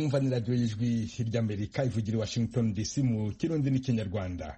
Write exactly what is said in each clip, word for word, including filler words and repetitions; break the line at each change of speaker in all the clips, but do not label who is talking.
murumva ni radio y'ijwi ry'Amerika ivugira i Washington D C mu kirundi n'ikinyarwanda.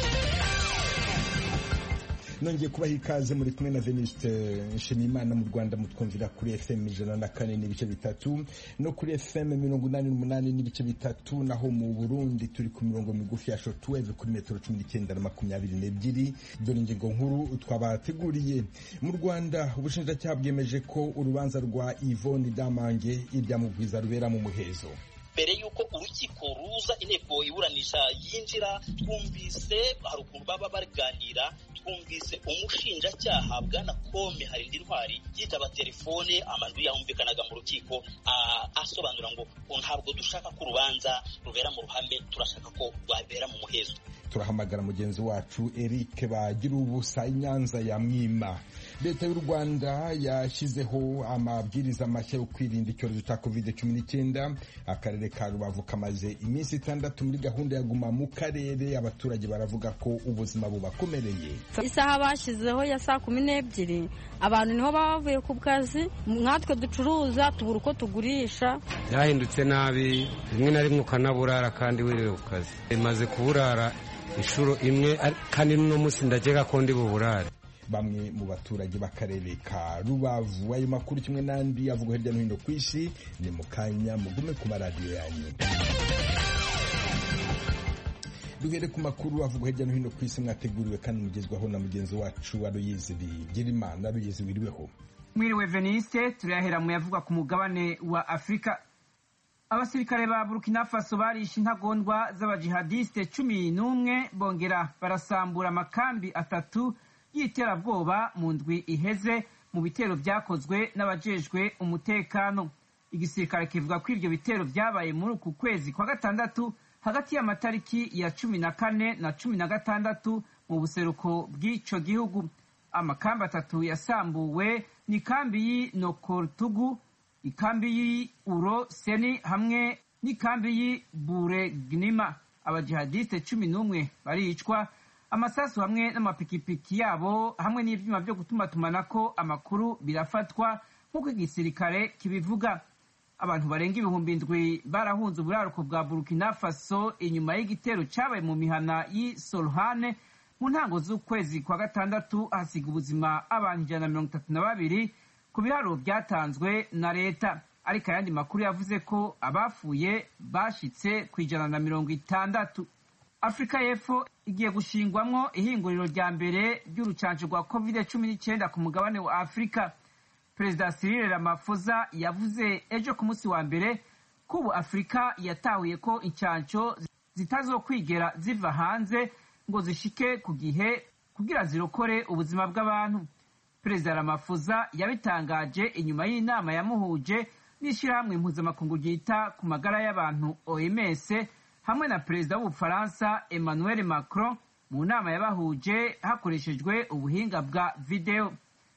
Nongeye kubaha ikaze muri kumwe na Venuste Nshimiyimana. Mu Rwanda mutwumvira kuri F M ijana na kane n'ibice bitatu no kuri F M mirongo inani n'umunani n'ibice bitatu, naho mu Burundi turi ku mirongo migufi ya shortwave kuri metero cumi n'icyenda na makumyabiri n'ebyiri. Dore ingingo nkuru twabateguriye. Mu Rwanda ubushinjacyaha bwemeje ko urubanza rwa Yvonne Damange ibyamugwiza rubera mu muhezo.
Mbere yuko urukiko ruza inteko iburanisha yinjira, twumvise hari ukuntu baba baganira, twumvise umushinjacyaha bwana Kome Harindi Ntwari yitaba telefone, amajwi yumvikanaga mu rukiko asobanura ngo ntabwo dushaka ko urubanza rubera mu ruhame, turashaka ko rwabera mu muhezo.
Turahamagara mugenzi wacu Eric bagira ubusa i Nyanza ya Mwima. Leta y'u Rwanda yashyizeho amabwiriza mashya yo kwirinda icyorezo cya covid cumi n'icyenda. Akarere ka Rubavu kamaze iminsi itandatu muri gahunda ya guma mu karere. Abaturage baravuga ko ubuzima bubakomereye.
Isaha bashyizeho ya saa kumi n'ebyiri abantu niho bavuye ku kazi, nkatwe ducuruza tubura uko tugurisha.
Byahindutse nabi, rimwe na rimwe ukanaburara kandi wiriwe ku kazi. Imaze kuburara inshuro imwe kandi n'uno munsi ndagera ko ndi buburare.
Bamwe mu baturage b'akarere ka Rubavu. Ayo makuru kimwe n'andi avuga hirya no hino ku isi ni mu kanya, mugume ku maradiyo yanyu. Duhere ku makuru avuga hirya no hino ku isi mwateguriwe kandi mugezwaho na mugenzi wacu Aloyizi Bigirimana. Aloyizi, wiriweho?
Mwiriwe Veniste. Turahera mu yavuga ku mugabane wa Afrika. Abasirikare ba Burkina Faso barishe intagondwa z'abajihadiste cumi n'umwe bongera barasambura amakambi atatu y'iterabwoba mu ndwi iheze mu bitero byakozwe n'abajejwe umutekano. Igisirikare kivuga ko ibyo bitero byabaye muri uku kwezi kwa gatandatu hagati y'amatariki ya cumi na kane na cumi na gatandatu mu buseruko bw'ico gihugu. Amakambi atatu yasambuwe ni kambi y'i Nokortugu, ikambi y'i Uro Seni hamwe n'ikambi y'i Buregnima. Abajihadiste cumi n'umwe baricwa, amasasu hamwe n'amapikipiki yabo hamwe n'ivyuma byo gutumatumanako amakuru birafatwa nk'uko igisirikare kibivuga. Abantu barenga ibihumbi indwi barahunze uburaruko bwa Burkina Faso inyuma y'igitero cabaye mu mihana y'i Solhane mu ntango z'ukwezi kwa gatandatu, hasiga ubuzima abantu ijana na mirongo itatu na babiri ku biharuro byatanzwe na leta. Ariko ayandi makuru yavuze ko abafuye bashitse ku ijana na mirongo itandatu. Afrika y'Epfo igiye gushingwamwo ihinguriro rya mbere ry'urucanco rwa covid cumi n'icyenda ku mugabane wa Afrika. Perezida Cyril Ramaphosa yavuze ejo ku munsi wa mbere ko ubu Afrika yatahuye ko incanco zitazokwigera ziva hanze ngo zishike ku gihe kugira zirokore ubuzima bw'abantu. Perezida Ramaphosa yabitangaje inyuma y'inama yamuhuje n'ishirahamwe mpuzamakungu ryita ku magara y'abantu O M S hamwe na perezida w'Ubufaransa Emmanuel Macron mu nama yabahuje hakoreshejwe ubuhinga bwa video.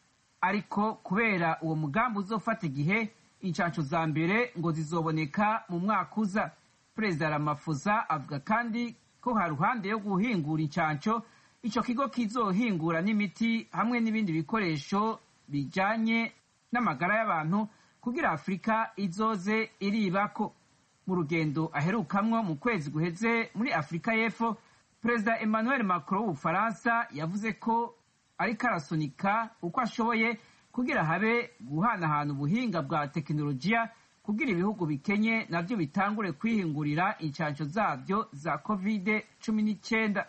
Ariko kubera uwo mugambi uzofata igihe, incanco za mbere ngo zizoboneka mu mwaka uza. Perezida Ramaphosa avuga kandi ko ha ruhande yo guhingura incanco, ico kigo kizohingura n'imiti hamwe n'ibindi bikoresho bijanye n'amagara y'abantu kugira Afrika izoze iribako. Mu rugendo aherukamwo mu kwezi guheze muri Afrika y'Epfo, Perezida Emmanuel Macron w'Ubufaransa yavuze ko ariko arasunika uko ashoboye kugira habe guhanahana ubuhinga bwa tekinolojiya kugira ibihugu bikenye navyo bitangure kwihingurira incanco zavyo za covid cumi n'icyenda.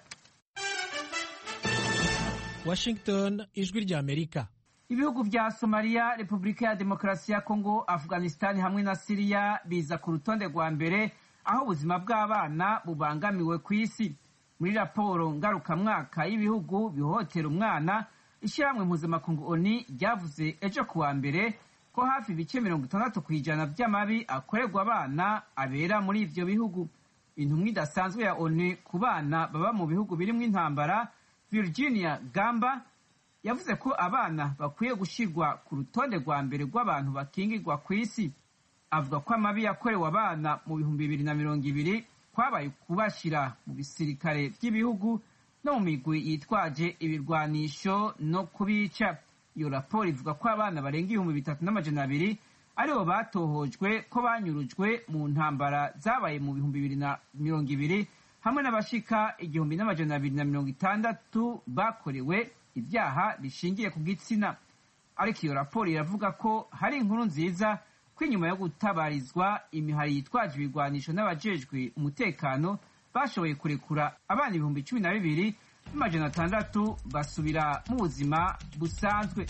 Washington, ijwi rya Amerika.
Ibihugu vya Somalia, Republika ya Demokarasi ya Kongo, Afghanistan hamwe na Syria biza ku rutonde rwa mbere aho ubuzima bw'abana bubangamiwe ku isi. Muri raporo ngarukamwaka y'ibihugu bihohotera umwana, ishyirahamwe mpuzamakungu O N U ryavuze ejo kuwa mbere ko hafi ibice mirongo itandatu ku ijana by'amabi akorerwa abana abera muri ivyo bihugu. Intumwa idasanzwe ya O N U ku bana baba mu bihugu birimwo intambara, Virginia Gamba, yavuze ko abana bakwiye gushirwa ku rutonde rwa mbere rw'abantu bakingirwa ku isi. Avuga ko amabi yakorewe abana mu bihumbi bibiri na mirongo ibiri kwabaye kubashira mu bisirikare by'ibihugu no mu migwi yitwaje ibirwanisho no kubica. Iyo raporo ivuga ko abana barenga ibihumbi bitatu n'amajana abiri aribo batohojwe ko banyurujwe mu ntambara zabaye mu bihumbi bibiri na mirongo ibiri hamwe n'abashika igihumbi n'amajana abiri na mirongo itandatu bakorewe ibyaha bishingiye ku gitsina. Ariko iyo raporo iravuga ko hari inkuru nziza ko inyuma yo gutabarizwa imihari yitwaje ibigwanisho n'abajejwe umutekano bashoboye kurekura abana ibihumbi cumi na bibiri n'amajana atandatu basubira mu buzima busanzwe.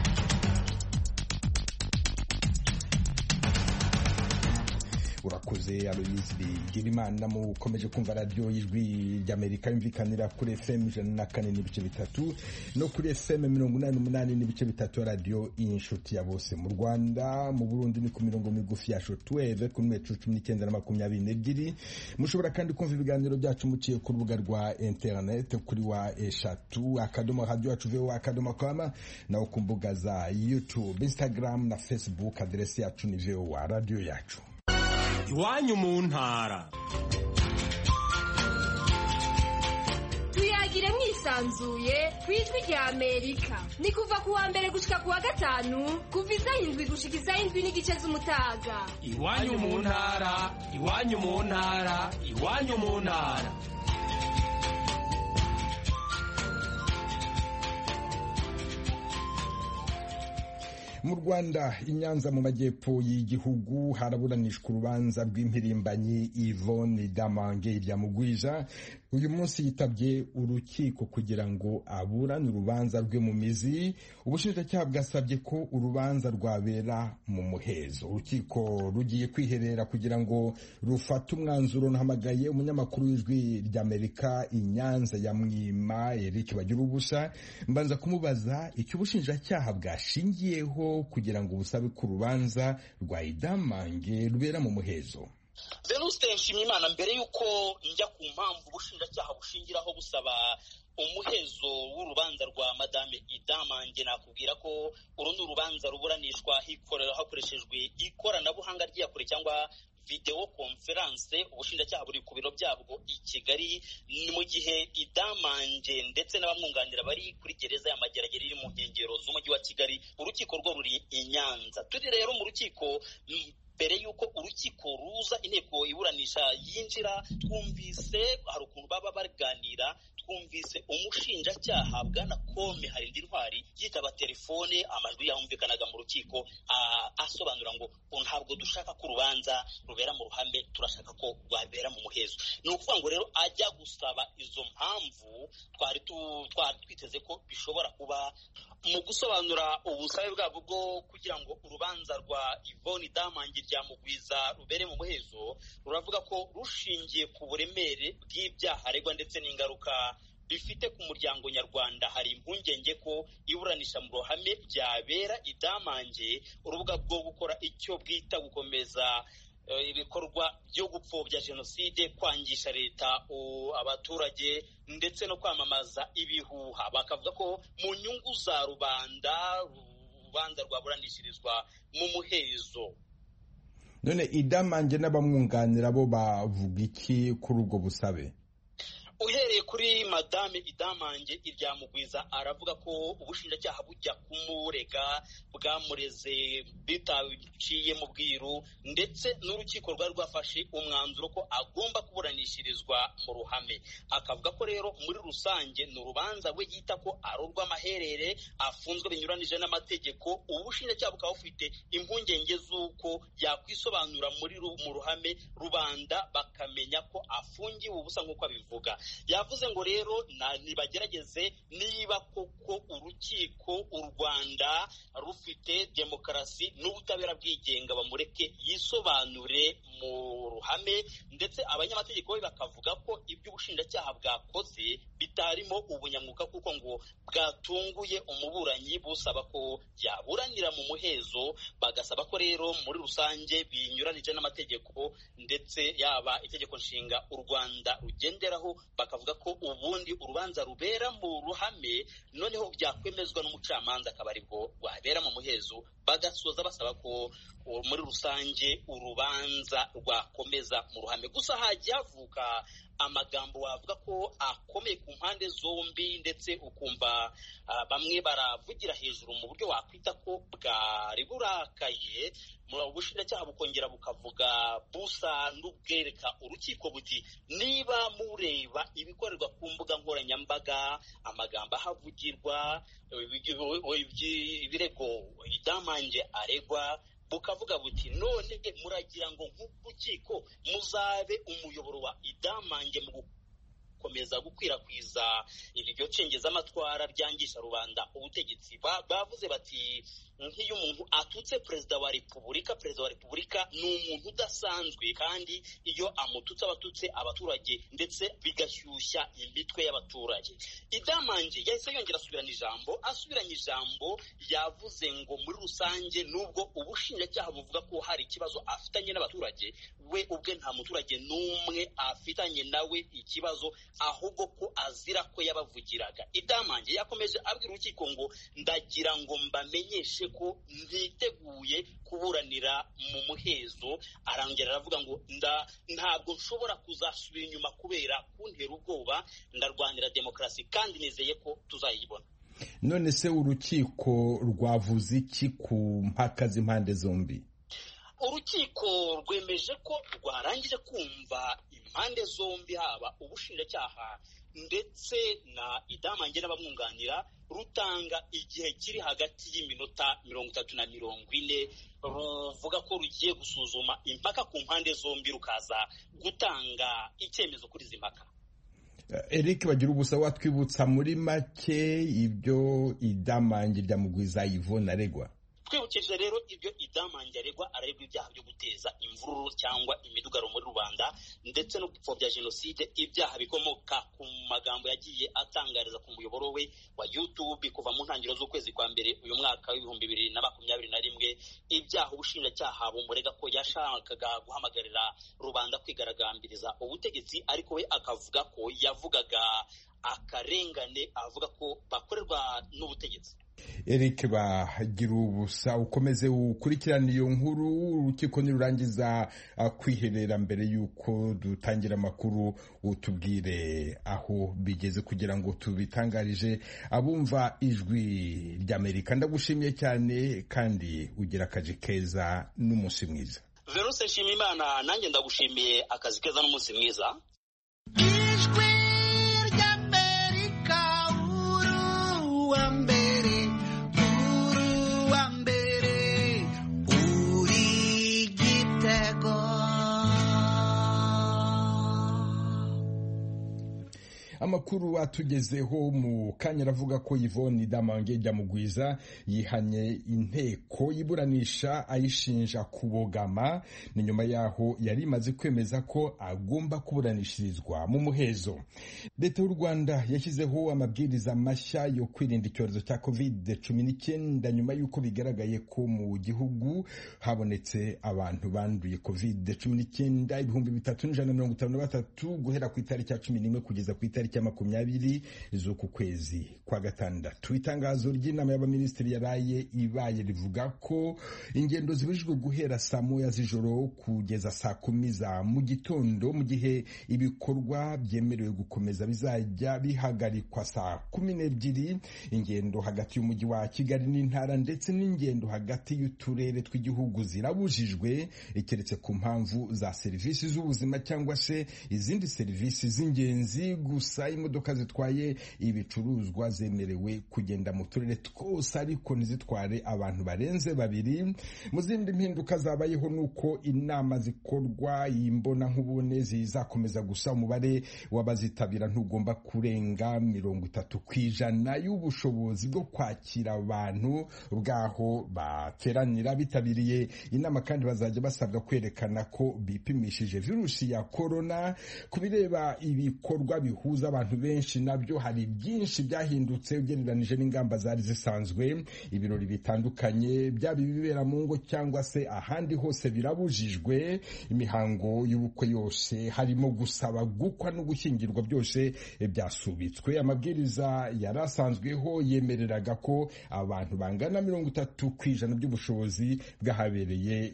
urakoze Aloyse Bigirimana. mukomeje kumva radio y'ijwi ry'Amerika yumvikanira kuri F M ijana na kane n'ibice bitatu no kuri F M mirongo inani n'umunani n'ibice bitatu radio inshuti ya bose. mu Rwanda mu Burundi ni ku mirongo migufi ya shortwave ku metero cumi n'icyenda na makumyabiri n'ebyiri. mushobora kandi kumva ibiganiro byacu muciye ku rubuga rwa internet kuri wa eshatu akadomo radio yacu voa akadomo com na ku mbuga za YouTube, Instagram na Facebook. adresi yacu ni voa radio yacu.
Iwanyu mu ntara.
Tuyagire mwisanzuye kwijwi rya Amerika. Ni kuva ku wa mbere gushika ku wa gatanu kuva isaha indwi gushika isaha indwi n'igice z'umutaga.
Iwanyu mu ntara, iwanyu mu ntara, iwanyu mu ntara.
mu Rwanda i Nyanza mu majyepfo y'igihugu haraburanishwa urubanza rw'impirimbanyi Yvonne Damange Iryamugwiza. uyu munsi yitabye urukiko kugira ngo aburane urubanza rwe mu mizi. ubushinjacyaha bwasabye ko urubanza rwabera mu muhezo. urukiko rugiye kwiherera kugira ngo rufate umwanzuro. nahamagaye umunyamakuru w'ijwi ry'Amerika i Nyanza ya Mwima Eric Bagirubusa mbanza kumubaza icyo ubushinjacyaha bwashingiyeho kugira ngo ubusabe ku rubanza rwa Damange rubera mu muhezo.
Venuste Nshimiyimana, mbere yuko njya ku mpamvu ubushinjacyaha bushingiraho busaba umuhezo w'urubanza rwa Madame Damange, nakubwira ko uru ni urubanza ruburanishwa hakoreshejwe ikoranabuhanga ry'iyakure cyangwa video conference. ubushinjacyaha buri ku biro byabwo i Kigali, ni mu gihe Damange ndetse n'abamwunganira bari kuri gereza ya Mageragere iri mu nkengero z'umujyi wa Kigali. urukiko rwo ruri i Nyanza. turi rero mu rukiko mbere yuko urukiko ruza inteko iburanisha yinjira, twumvise hari ukuntu baba baganira. twumvise umushinjacyaha Bwana Kome Harindi Ntwari yitaba telefone, amajwi yumvikanaga mu rukiko asobanura ngo ntabwo dushaka ko urubanza rubera mu ruhame, turashaka ko rwabera mu muhezo. ni ukuvuga ngo rero ajya gusaba izo mpamvu twari twari twiteze ko bishobora kuba mu gusobanura ubusabe bwabo bwo kugira ngo urubanza rwa Yvonne Damange Iryamugwiza rubere mu muhezo. ruravuga ko rushingiye ku buremere bw'ibyaha aregwa ndetse n'ingaruka bifite ku muryango nyarwanda. hari impungenge ko iburanisha mu ruhame byabera Damange urubuga rwo gukora icyo bwita gukomeza ibikorwa byo gupfobya jenoside, kwangisha leta abaturage ndetse no kwamamaza ibihuha. bakavuga ko mu nyungu za rubanda urubanza rwaburanishirizwa mu muhezo.
none Damange n'abamwunganira bo bavuga iki kuri ubwo busabe?
uhereye kuri Madame Damange Iryamugwiza aravuga ko ubushinjacyaha bujya kumurega bwamureze bitaciye mu bwiru, ndetse n'urukiko rwari rwafashe umwanzuro ko agomba kuburanishirizwa mu ruhame. akavuga ko rero muri rusange ni urubanza rwe yita ko ari urw'amaherere afunzwe binyuranije n'amategeko. ubushinjacyaha bukaba bufite impungenge z'uko yakwisobanura muri mu ruhame, rubanda bakamenya ko afungiwe ubusa nk'uko abivuga. yavuze ngo rero nibagerageze niba koko urukiko u Rwanda rufite demokarasi n'ubutabera bwigenga, bamureke yisobanure mu ruhame. ndetse abanyamategeko be bakavuga ko ibyo ubushinjacyaha bwakoze bitarimo ubunyamwuga, kuko ngo bwatunguye umuburanyi busaba ko yaburanira mu muhezo. bagasaba ko rero muri rusange binyuranije n'amategeko ndetse yaba itegeko nshinga u Rwanda rugenderaho. bakavuga ko ubundi urubanza rubera mu ruhame, noneho byakwemezwa n'umucamanza akaba aribwo rwabera mu muhezo. bagasoza basaba ko muri rusange urubanza rwakomeza mu ruhame. Gusa hagiye havuka amagambo wavuga ko akomeye ku mpande zombi, ndetse ukumva uh, bamwe baravugira hejuru mu buryo wakwita ko bwari burakaye. Mu bushinjacyaha bukongera bukavuga busa n'ubwereka urukiko buti niba mureba ibikorerwa ku mbuga nkoranyambaga, amagambo ahavugirwa, ibirego idamange aregwa, bukavuga buti none muragira ngo nk'urukiko muzabe umuyoboro wa idamange mu gukomeza gukwirakwiza ibyo cengezamatwara byangisha rubanda ubutegetsi. Bavuze bati nk'iyo umuntu atutse perezida wa repubulika, perezida wa repubulika ni umuntu udasanzwe, kandi iyo amututse abatutse abaturage ndetse bigashyushya imitwe y'abaturage. Idamange yahise yongera asubirana ijambo asubiranye ijambo yavuze ngo muri rusange nubwo ubushinjacyaha buvuga ko hari ikibazo afitanye n'abaturage, we ubwe nta muturage n'umwe afitanye nawe ikibazo, ahubwo ko azira ko yabavugiraga. Idamange yakomeje abwira urukiko ngo ndagira ngo mbamenyeshe ko ntiteguye kuburanira mu muhezo. Arangera aravuga ngo ntabwo nshobora kuzasubira inyuma kubera kuntera ubwoba, ndarwanira demokarasi kandi nizeye ko tuzayibona.
None se urukiko rwavuze iki ku mpaka z'impande zombi?
Urukiko rwemeje ko rwarangije kumva impande zombi, haba ubushinjacyaha ndetse na idamange n'abamwunganira, rutanga igihe kiri hagati y'iminota mirongo itatu na mirongo ine, ruvuga ko rugiye gusuzuma impaka ku mpande zombi, rukaza gutanga icyemezo kuri izi mpaka.
Eric bagira ubusa, watwibutsa muri make ibyo idamange rya Mugwiza Yvonne aregwa?
Twibukije rero ibyo idamange aregwa, aregwa ibyaha byo guteza imvururu cyangwa imidugaro muri rubanda, ndetse no gupfobya jenoside, ibyaha bikomoka ku magambo yagiye atangariza ku muyoboro we wa YouTube kuva mu ntangiriro z'ukwezi kwa mbere uyu mwaka w'ibihumbi bibiri na makumyabiri na rimwe, ibyaha ubushinjacyaha bumurega ko yashakaga guhamagarira rubanda kwigaragambiriza ubutegetsi, ariko we akavuga ko yavugaga akarengane, avuga ko bakorerwa n'ubutegetsi.
Eric bagira ubusa, ukomeze ukurikirana iyo nkuru, urukiko nirurangiza kwiherera mbere yuko dutangira amakuru utubwire aho bigeze kugira ngo tubitangarije abumva ijwi ry'Amerika. Ndagushimiye cyane kandi ugira akazi keza n'umunsi mwiza.
Veruse Nshimiyimana, nanjye ndagushimiye akazi keza n'umunsi mwiza.
Ijwi ry'Amerika, uru wa mbere
Amakuru atugezeho mu kanya aravuga ko Yvonne Idamange rya Mugwiza yihanye inteko iburanisha ayishinja kubogama, ni nyuma yaho yari imaze kwemeza ko agomba kuburanishirizwa mu muhezo. Leta y'u Rwanda yashyizeho amabwiriza mashya yo kwirinda icyorezo cya covid cumi n'icyenda nyuma y'uko bigaragaye ko mu gihugu habonetse abantu banduye covid cumi n'icyenda ibihumbi bitatu n'ijana na mirongo itanu na batatu guhera ku itariki ya cumi n'imwe kugeza ku itariki ya makumyabiri z'uku kwezi kwa gatandatu. Itangazo ry'inama y'abaminisitiri yaraye ibaye rivuga ko ingendo zibujijwe guhera saa moya z'ijoro kugeza saa kumi za mu gitondo, mu gihe ibikorwa byemerewe gukomeza bizajya bihagarikwa saa kumi n'ebyiri. Ingendo hagati y'umujyi wa Kigali n'intara ndetse n'ingendo hagati y'uturere tw'igihugu zirabujijwe, keretse ku mpamvu za serivisi z'ubuzima cyangwa se izindi serivisi z'ingenzi gusa. Imodoka zitwaye ibicuruzwa zemerewe kugenda mu turere twose, ariko ntizitware abantu barenze babiri. Mu zindi mpinduka zabayeho nuko inama zikorwa imbona nkubone zizakomeza, gusa umubare w'abazitabira ntugomba kurenga mirongo itatu ku ijana y'ubushobozi bwo kwakira abantu bwaho bateranira. Bitabiriye inama kandi bazajya basabwa kwerekana ko bipimishije virusi ya corona. Ku bireba ibikorwa bihuza bihurira abantu benshi nabyo hari byinshi byahindutse ugereranije n'ingamba zari zisanzwe. Ibirori bitandukanye byaba ibibera mu ngo cyangwa se ahandi hose birabujijwe. Imihango y'ubukwe yose harimo gusaba gukwa no gushyingirwa byose byasubitswe. Amabwiriza yari asanzweho yemereraga ko abantu bangana mirongo itatu ku ijana by'ubushobozi bwahabereye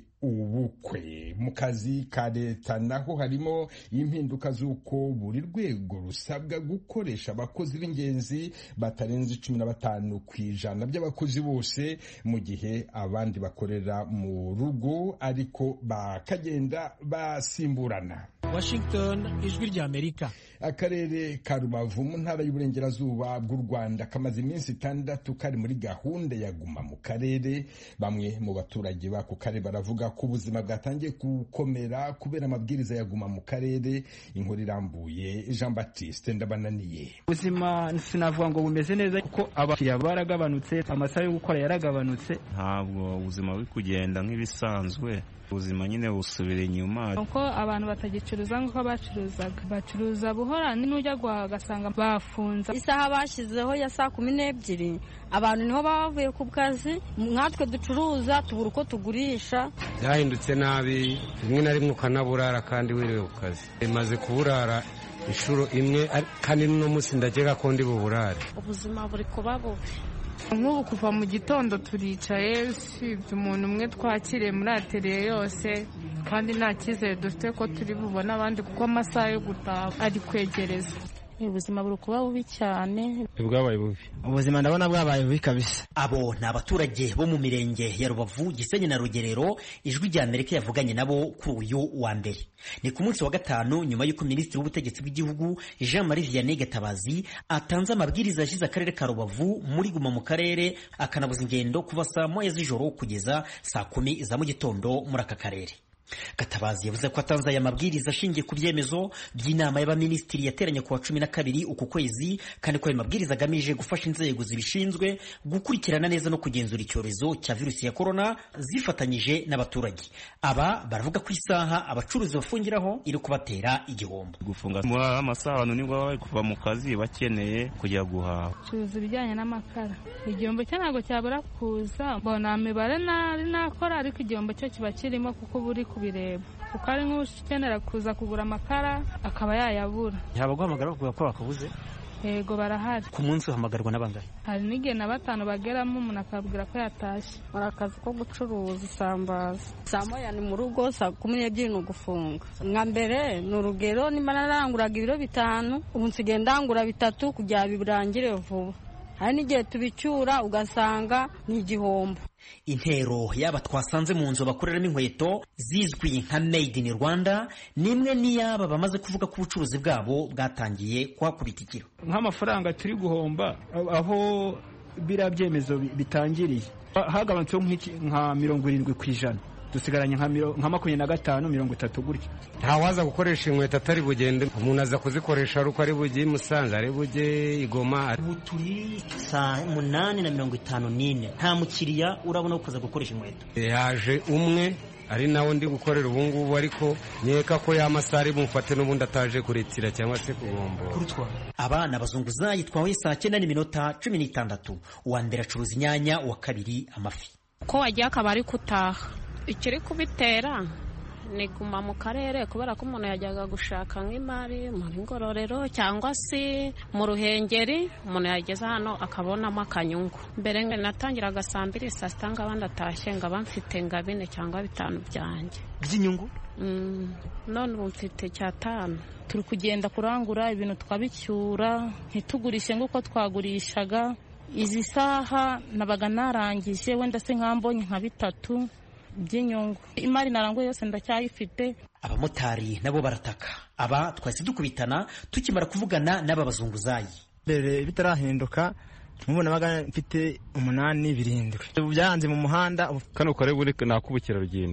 ubukwe. Mu kazi ka leta naho harimo impinduka z'uko buri rwego rusabwa gukoresha abakozi b'ingenzi batarenze cumi na batanu ku ijana by'abakozi bose, mu gihe abandi bakorera mu rugo ariko bakagenda basimburana.
Washington, ijwi ry'Amerika.
Akarere ka Rubavu mu ntara y'Uburengerazuba bw'u Rwanda kamaze iminsi itandatu kari muri gahunda ya guma mu karere. Bamwe mu baturage bako kare baravuga ko ubuzima bwatangiye gukomera kubera amabwiriza ya guma mu karere. Inkuru irambuye Jean Baptiste Ndabananiye.
Ubuzima sinavuga ngo bumeze neza kuko abakiriya baragabanutse, amasaha yo gukora yaragabanutse. Ntabwo ubuzima buri kugenda nk'ibisanzwe. Ubuzima nyine busubira inyuma
uko abantu batagicuruza nk'uko bacuruzaga, bacuruza buhora n'ujya guhagasanga bafunza.
Isaha bashyizeho ya saa kumi n'ebyiri abantu niho bavuye ku kazi, nkatwe ducuruza tubura uko tugurisha.
Byahindutse nabi, rimwe na rimwe ukanaburara kandi wiriwe ku kazi. Imaze kuburara inshuro imwe kandi no munsi ndagera ko ndi buburare.
Ubuzima buri kuba bubi. Nk'ubu kuva mu gitondo turicaye, usibye umuntu umwe twakiriye muri ateriye yose, kandi nta cyizere dufite ko turi bubone abandi kuko amasaha yo gutaha ari kwegereza. Ubuzima buri kuba bubi cyane.
Bwabaye bubi. Ubuzima ndabona bwabaye bubi kabisa.
Abo ni abaturage bo mu mirenge ya Rubavu, Gisenyi na Rugerero. Ijwi ry'Amerika yavuganye nabo kuri uyu wa mbere. Ni ku munsi wa gatanu nyuma y'uko Minisitiri w'Ubutegetsi bw'Igihugu Jean Marie Vianney Gatabazi atanze amabwiriza yashyize akarere ka Rubavu muri guma mu karere, akanabuza ingendo kuva saa moya z'ijoro kugeza saa kumi za mu gitondo muri aka karere. Gatabazi yavuze ko atanze aya mabwiriza ashingiye ku byemezo by'inama y'abaminisitiri yateranye ku wa cumi na kabiri uku kwezi, kandi ko ayo mabwiriza agamije gufasha inzego zibishinzwe gukurikirana neza no kugenzura icyorezo cya virusi ya korona zifatanyije n'abaturage. Aba baravuga ko isaha abacuruzi bafungiraho iri kubatera igihombo.
Gufunga amasaha abantu nibwo bari kuva mu kazi bakeneye kujya guhaha.
Curuza ibijyanye n'amakara, igihombo cyo ntabwo cyabura kuza. Mbona imibare nari nakora ariko igihombo cyo kiba kirimo kuko buri kubireba, kuko ari nk'ukenera kuza kugura amakara akaba yayabura.
Yaba guhamagara bavuga ko bakabuze.
Yego barahari.
Ku munsi uhamagarwa n'abangahe?
Hari n'igihe na batanu bageramo umuntu akabwira ko yatashye.
Muri akazi ko gucuruza isambaza, saa moya ni mu rugo, saa kumi n'ebyiri ni ugufunga. Nka mbere ni urugero, nimba naranguraga ibiro bitanu ubu nsigaye ndangura bitatu kugira birangire vuba. Hari n'igihe tubicyura ugasanga ni igihombo.
Intero yaba twasanze mu nzu bakoreramo inkweto zizwi nka Made in Rwanda nimwe niyaba bamaze kuvuga ko ubucuruzi bwabo bwatangiye kuhakubitikira.
Nk'amafaranga turi guhomba aho bira byemezo bitangiriye hagabanutseho nka mirongo irindwi ku ijana, dusigaranye nka makumyabiri na gatanu mirongo itatu gutyo.
Ntawaza gukoresha inkweto atari bugende, umuntu aza kuzikoresha ari uko ari bujye Musanze, ari bujye Igoma.
Ubu turi saa munani na mirongo itanu n'ine nta mukiriya urabona kuza gukoresha inkweto.
Yaje umwe ari nawe ndi gukorera ubu ngubu, ariko nkeka ko y'amasaha bumufate n'ubundi ataje kuretira cyangwa se kugombo.
Aba ni abazunguzayi twahuye saa cyenda n'iminota cumi n'itandatu. Uwa mbere acuruza inyanya, uwa kabiri amafi.
Ko wagiye akaba ari kutaha, ikiri kubitera ni guma mu karere kubera ko umuntu yajyaga gushaka nk'imari muri Ngororero cyangwa se mu Ruhengeri, umuntu yageze hano akabonamo akanyungu. Mbere ngo natangiraga saa mbiri saa sita ngo abandi atashye ngo abamfite nga bine cyangwa bitanu byanjye
by'inyungu.
Mm, none ubu mfite cyatanu. Turi kugenda kurangura ibintu twabicyura ntitugurishe nk'uko twagurishaga. Izi saha nabaga narangije wenda se nkambonye nka bitatu by'inyungu. Imari naranguye yose ndacyayifite.
Abamotari nabo barataka. Aba twahise dukubitana tukimara kuvugana n'aba bazunguzayi.
Mbere bitarahinduka mubona baga mfite umunani birindwi. Byanze mu muhanda
kano kare buri nakubukira rugendo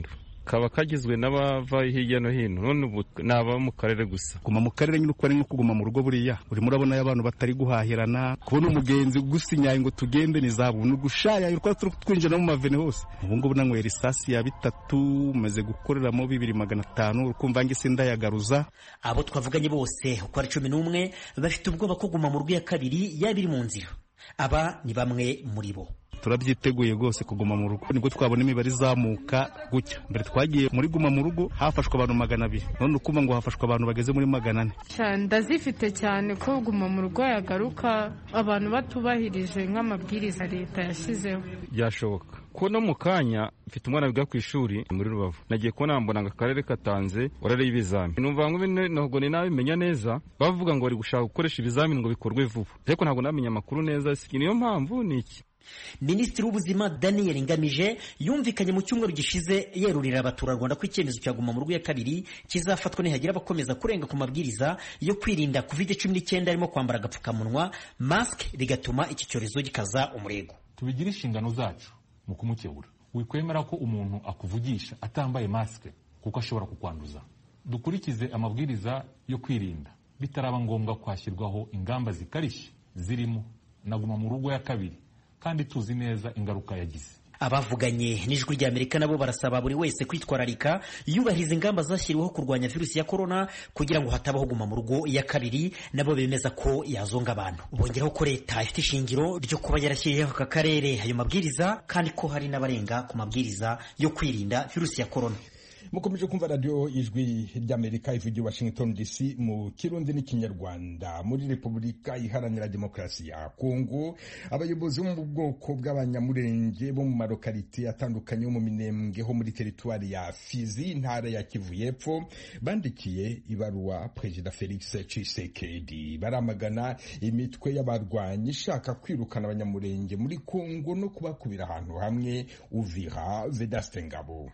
kaba kagizwe n'abava hirya no hino, none ubu naba mu karere gusa.
Guma mu karere nyine uko ari nko kuguma mu rugo buriya urimo urabona y'abantu batari guhahirana, kubona umugenzi gusinyaye ngo tugende ni zabu no gushaya uriko twinjira mu mavene hose. Ubu ngubu nanywera isasi ya bitatu maze gukoreramo bibiri magana atanu ukumva ngise ndayagaruza.
Abo twavuganye bose uko ari cumi n'umwe bafite ubwoba ko guma mu rugo ya kabiri yabiri mu nzira. Aba ni bamwe muri bo.
Turabyiteguye rwose kuguma mu rugo, nibwo twabona imibare izamuka gutya. Mbere twagiye muri guma mu rugo hafashwe abantu magana abiri, none ukuma ngo hafashwe abantu bageze muri magana ane.
Ndazifite cyane ko guma mu rugo yagaruka abantu batubahirije nk'amabwiriza leta yashyizeho.
Byashoboka ko no mu kanya mfite umwana wiga ku ishuri muri Rubavu, nagiye kubona mbona ngo akarere katanze warare y'ibizami. Numva ngo ntabwo ni nabimenya neza, bavuga ngo bari gushaka gukoresha ibizamini ngo bikorwe vuba, ariko ntabwo namenya amakuru neza. Niyo mpamvu ni iki.
Minisitiri w'ubuzima Daniel Ngamije yumvikanye mu cyumweru gishize yerurira abaturarwanda ko icyemezo cya guma mu rugo ya kabiri kizafatwa nihagira abakomeza kurenga ku mabwiriza yo kwirinda covid cumi n'icyenda arimo kwambara agapfukamunwa mask, bigatuma iki cyorezo gikaza umurego.
Tubigira inshingano zacu mu kumukebura. Wikwemera ko umuntu akuvugisha atambaye mask kuko ashobora kukwanduza. Dukurikize amabwiriza yo kwirinda, bitaraba ngombwa kwashyirwaho ingamba zikarishye zirimo na guma mu rugo ya kabiri, kandi tuzi neza ingaruka yagize.
Abavuganye n'ijwi rya Amerika nabo barasaba buri wese kwitwararika yubahiriza ingamba zashyiriweho kurwanya virusi ya corona kugira ngo hatabaho guma mu rugo ya kabiri. Nabo bemeza ko yazonga abantu. Bongeraho ko leta ifite ishingiro ryo kuba yarashyiriyeho aka karere ayo mabwiriza, kandi ko hari n'abarenga ku mabwiriza yo kwirinda virusi ya corona.
Mukomeje kumva radio ijwi ry'Amerika ivugira Washington D C mu Kirundi n'ikinyarwanda. Muri Repubulika Iharanira Demokarasi ya Kongo, abayobozi bo mu bwoko bw'abanyamurenge bo mu marokalite atandukanye mu Minembwe ho muri teritwari ya Fizi, intara ya Kivu y'Epfo, bandikiye ibaruwa Perezida Felix Tshisekedi baramagana imitwe y'abarwanyi ishaka kwirukana abanyamurenge muri Kongo no kubakubira ahantu hamwe. Uvira Vedaste Ngabo.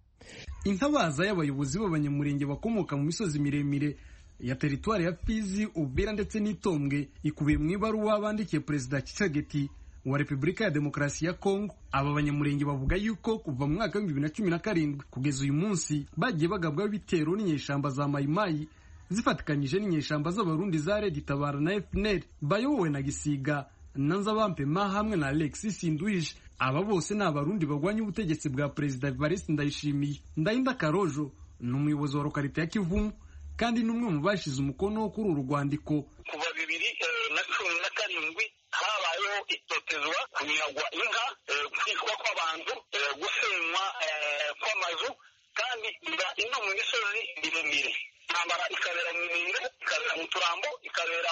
Intabaza y'abayobozi b'abanyamurenge bakomoka mu misozi miremire ya teritwari ya Fizi, Uvira ndetse n'Itombwe ikubiye mu ibaruwa bandikiye Perezida Tshisekedi wa Repubulika ya Demokarasi ya Kongo. Aba banyamurenge bavuga yuko kuva mu mwaka wa bibiri na cumi na karindwi kugeza uyu munsi bagiye bagabwaho ibitero n'inyeshamba za Mayimayi zifatikanyije n'inyeshamba z'abarundi za Red Tabara na F N L bayobowe na Gisiga Nanzabampema hamwe na Alexis Sindwije. Aba bose ni abarundi bagwanya ubutegetsi bwa Perezida Evariste Ndayishimiye. Ndayinda Karojo ni umuyobozi wa lokalite ya Kivumu kandi n'umwe mu bashize umukono kuri uru rwandiko.
Kuva bibiri na cumi na karindwi habayeho itotezwa, kunyagwa inka, kwicwa kw'abantu, gusenywa kw'amazu, kandi iba ino mu misozi miremire. Intambara ikabera mu Minembwe, ikabera mu Turambo, ikabera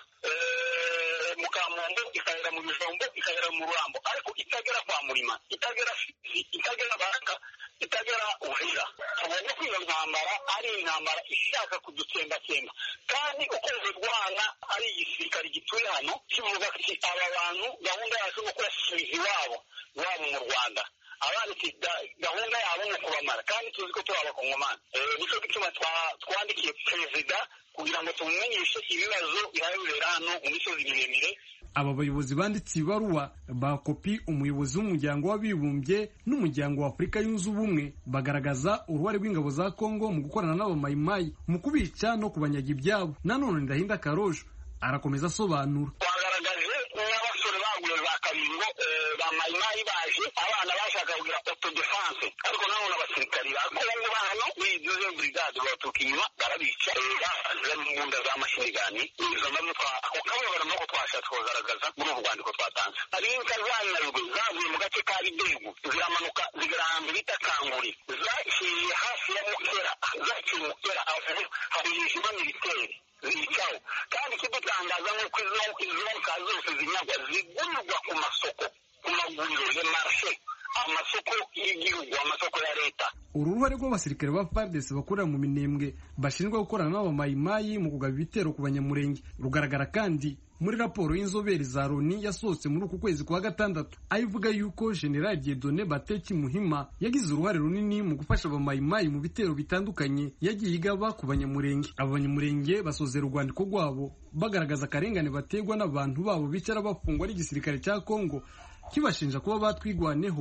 mu Kamombo, ikabera mu Bijombo, ikabera mu Rurambo, ariko itagera kwa Murima, itagera itagera Baraka, itagera Uvira. Tubona ko iyo ntambara ari intambara ishaka kudutsembatsemba, kandi uko zirwana ari igisirikare gituye hano kivuga ati aba bantu gahunda yacu no kubasubiza iwabo iwabo mu Rwanda. Abandi gahunda yabo ni ukubamara, kandi tuzi ko turi abakongomani. Nicyo gituma twandikiye perezida kugira ngo tumumenyeshe ibibazo bihabera hano mu misozi miremire.
Aba bayobozi banditse ibaruwa bakopi umuyobozi w'umuryango w'abibumbye n'umuryango wa Afurika yunze ubumwe, bagaragaza uruhare rw'ingabo za Kongo mu gukorana n'abamayimayi mu kubica no kubanyaga ibyabo. Nanone Ndahinda Karojo arakomeza asobanura.
Twagaragaje n'abasore baguye za Kabingo ba mayimayi baje, abana bashaka kugira autodefense, ariko nanone abasirikari ba Kongo hano biduze brigade batuka inyuma barabica, baje mu mbunda za mashinigani. Izo ndamwe twa ako kababara nuko twashatse kugaragaza muri ubu rwandiko twatanze. Ari inka zanarwe zavuye mu gace ka Bidegu ziramanuka zigera ahantu bita Kanguri, zaciye hafi ya Mukera, zaciye Mukera aho hari ijima militeri zicaho. Kandi kidutangaza nk'uko izo izo nka zose zinyagwa zigurirwa ku masoko, ku maguriro ya marshe, amasoko y'igihugu, amasoko ya leta.
Uru ruhare rw'abasirikare ba F A R D C bakorera mu Minembwe bashinjwa gukorana n'abamayimayi mu kugaba ibitero ku banyamurenge rugaragara kandi muri raporo y'inzobere za Loni yasohotse muri uku kwezi kwa gatandatu, ayivuga yuko General Dieudonné Bateki Muhima yagize uruhare runini mu gufasha abamayimayi mu bitero bitandukanye yagiye igaba ku banyamurenge. Aba banyamurenge basozera urwandiko rwabo bagaragaza akarengane bategwa n'abantu babo bicara bafungwa n'igisirikare cya Kongo kibashinja kuba batwigwaneho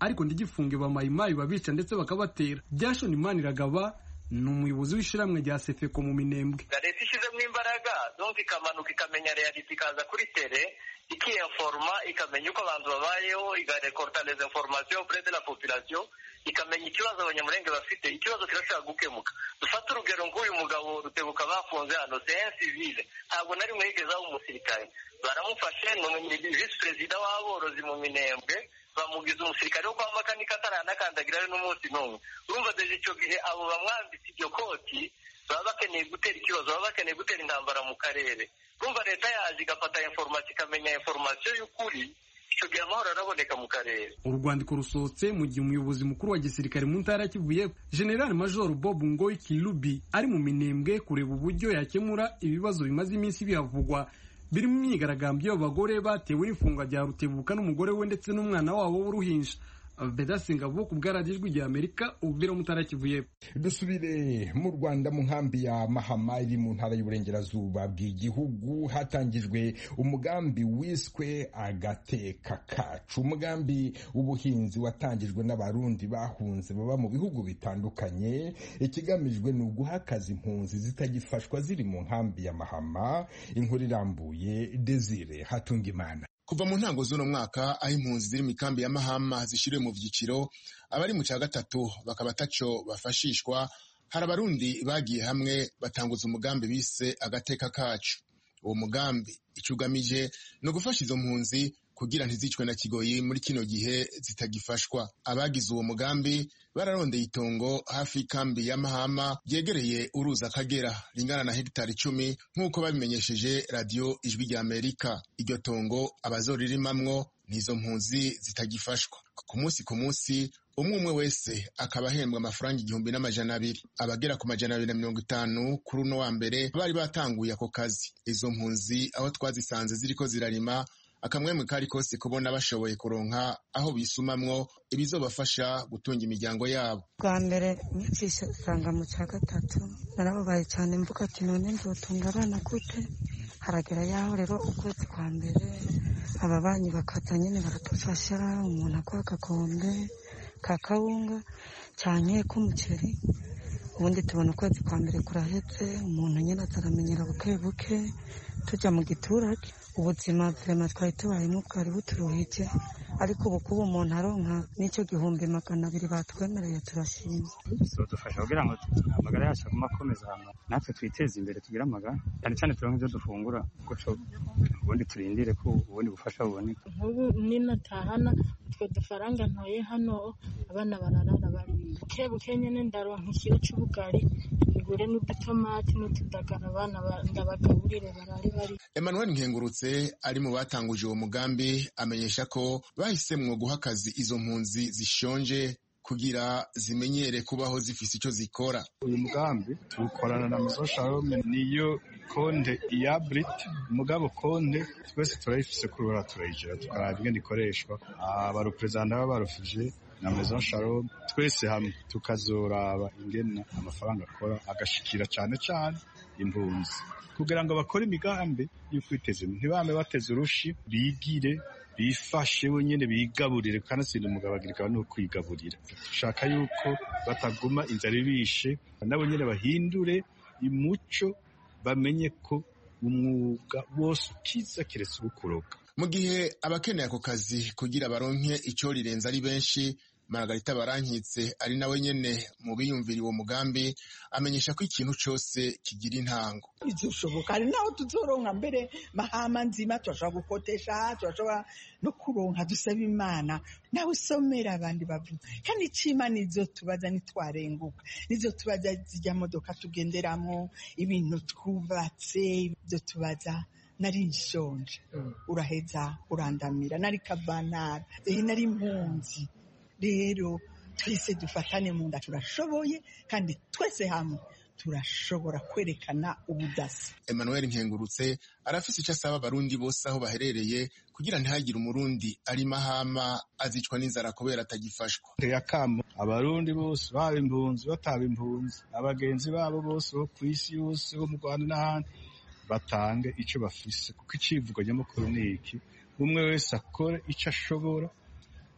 ariko ndigifunge bamayimayi babica ndetse bakabatera. Byashoni Maniragaba ni umuyobozi w'ishiramwe rya Sefeko mu Minembwe.
Leta ishizemo imbaraga donc ikamanuka ikamenya reality ikaza kuri tele ikiinforma ikamenya uko abantu babayeho igarekorta les informations auprès de la population ikamenya ikibazo abanyamurenge bafite. Ikibazo kirashaka gukemuka. Dufata urugero nk'uyu mugabo Rutebuka bafunze hano c'est un civil ntabwo nari mwegezaho umusirikare baramufashe ni vice president w'aborozi mu Minembwe bamugize umusirikare wo kwa makanika ataranakandagirayo n'umunsi n'umwe. Urumva deje icyo gihe abo bamwambitse iryo koti baba bakeneye gutera ikibazo baba bakeneye gutera intambara mu karere. Urumva leta yaje igafata information ikamenya information y'ukuri icyo gihe amahoro araboneka mu karere.
Urwandiko rusohotse mu gihe umuyobozi mukuru wa gisirikare mu ntara ya Kivu y'Epfo General Major Bob Ngoyi Kilubi ari mu Minembwe kureba uburyo yakemura ibibazo bimaze iminsi bihavugwa biri mu myigaragambyo y'abagore batewe n'ifungwa rya Rutebuka n'umugore we ndetse n'umwana wabo w'uruhinja. Bedasinga vuku bwaradijwe rya Amerika ubira mutara Kivu y'Epfo.
Dusubire mu Rwanda mu nkambi ya Mahama iri mu ntara y'uburengerazuba bw'igihugu hatangijwe umugambi wiswe agateka kacu. Umugambi w'ubuhinzi watangijwe n'abarundi bahunze baba mu bihugu bitandukanye. Ikigamijwe ni uguha akazi impunzi zitagifashwa ziri mu nkambi ya Mahama. Inkuru irambuye Desire Hatungimana.
Kuva mu ntango z'uno mwaka aho impunzi ziri mu kambi ya Mahama zishiriwe mu vyiciro abari mu cya gatatu bakaba taco bafashishwa, hari abarundi bagiye hamwe batanguza umugambi bise agateka kacu. Uwo mugambi icugamije no gufasha izo mpunzi kugira ntizicwe na kigoyi muri kino gihe zitagifashwa. Abagize uwo mugambi bararondeye itongo hafi y'ikambi ya Mahama byegereye uruza Akagera ringana na hegitari icumi nk'uko babimenyesheje radio Ijwi rya Amerika. Iryo tongo abazoririmamwo nizo mpunzi zitagifashwa. Ku munsi ku munsi umwe umwe wese akaba ahembwa amafaranga igihumbi n'amajana abiri. Abagera ku majana abiri na mirongo itanu kuri uno wa mbere bari batanguye ako kazi. Izo mpunzi aho twazisanze ziriko zirarima akamwemwe kari kose kubona bashoboye kuronka aho bisumamwo ibizobafasha gutunga imiryango yabo.
Bwa mbere nicisha sanga mu cya gatatu narababaye cyane mvuga ati none nzotunga abana gute. Haragera yaho rero ukwezi kwa mbere ababanyi bakaza nyene baratufasha, umuntu akwa akakombe kakawunga cyane k'umuceri. Ubundi tubona ukwezi kwa mbere kurahetse umuntu nyene ataramenyera buke buke tujya mu giturage. Ubuzima vrema twari tubayemo bwari buturuhije, ariko ubu kuba umuntu aronka n'icyo gihumbi magana abiri batwemereye turashima.
Bizodufasha kugira ngo amagara yacu agume akomeza natwe twiteze imbere tugire amagara cyane cyane turonke ibyo dufungura kuko ubundi turindire ko ubundi bufasha buboneka.
Nk'ubu ninatahana utwo dufaranga ntoye hano abana bararara bari buke buke nyene ndaronka ikiro c'ubugari ngure n'udutomati n'utudagara abana ndabagaburire barari bari.
Emmanuel Nkengurutse ari mu batanguje uwo mugambi amenyesha ko bahisemwo guha akazi izo mpunzi zishonje kugira zimenyere kubaho zifise icyo zikora.
Uyu mugambi tukorana na Maison Shalom niyo konde ya Brit mugabo konde twese turayifise kurora turayijira tukaraba ingene ikoreshwa. Abarepresenta b'abarufije na Maison Shalom twese hamwe tukazoraba ingene amafaranga akora agashikira cyane cyane impunzi kugira ngo bakore imigambi yo kwiteza imbere, ntibame bateze urushi, bigire bifashe wenyine bigaburire kandi sindi mugabagirika no kwigaburira. Dushaka yuko bataguma inzara ibishe, nabo nyine bahindure imuco bamenye ko umwuga wose ukiza kiretse ubukuroga.
Mu gihe abakeneye ako kazi kugira baronke icyo rirenza ari benshi, Margarita Barankitse ari nawe nyene mu biyumvira uwo mugambi amenyesha ko ikintu cyose kigira intango.
Bizoshoboka ari naho tuzoronka mbere Mahama nzima turashobora gukotesha, turashobora no kuronka dusaba Imana nawe usomera abandi bavuga kandi cima nizo tubaza nitwarenguka nizo tubaza zijya modoka tugenderamo ibintu twubatse byo tubaza nari nshonje uraheza urandamira nari kabanara eh nari impunzi. Rero twese dufatane mu nda turashoboye kandi twese hamwe turashobora kwerekana ubudasa.
Emmanuel Nkengurutse arafise icyo asaba abarundi bose aho baherereye kugira ntihagire umurundi ari Mahama azicwa n'inzara kubera atagifashwa.
Yakamo abarundi bose baba impunzi bataba impunzi abagenzi babo bose bo ku isi yose bo mu Rwanda n'ahandi batange icyo bafise kuko icivugo nyamukuru ni iki umwe wese akore icyo ashobora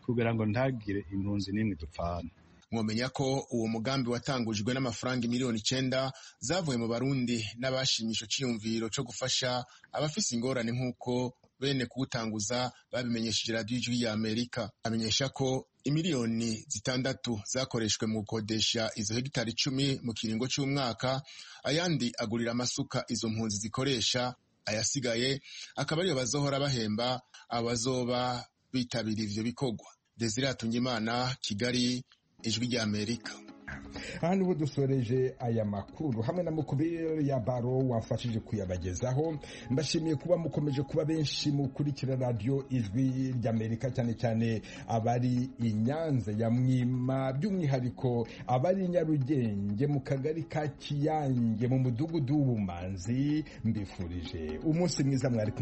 kugira ngo ntagire impunzi n'imwe dupfana.
Mwomenya ko uwo mugambi watangujwe n'amafaranga miliyoni icenda zavuye mu Barundi n'abashimisho ciyumviro co gufasha abafise ingorane nk'uko bene kuwutanguza babimenyesheje radiyo y'ijwi ya Amerika. Amenyesha ko imiliyoni zitandatu zakoreshwe mu gukodesha izo hegitari icumi mu kiringo c'umwaka, ayandi agurira amasuka izo mpunzi zikoresha, ayasigaye akaba ariyo bazohora bahemba abazoba bitabira ivyo bikorwa. Desire Hatungimana, Kigali, ijwi rya Amerika.
Aha niho dusoreje aya makuru hamwe na Mukubiri ya Baro wafashije kuyabagezaho. Mbashimiye kuba mukomeje kuba benshi mukurikira radio ijwi rya Amerika, cyane cyane abari i Nyanza ya Mwima, by'umwihariko abari Nyarugenge mu kagari ka Kiyange mu mudugudu w'Ubumanzi. Mbifurije umunsi mwiza mwari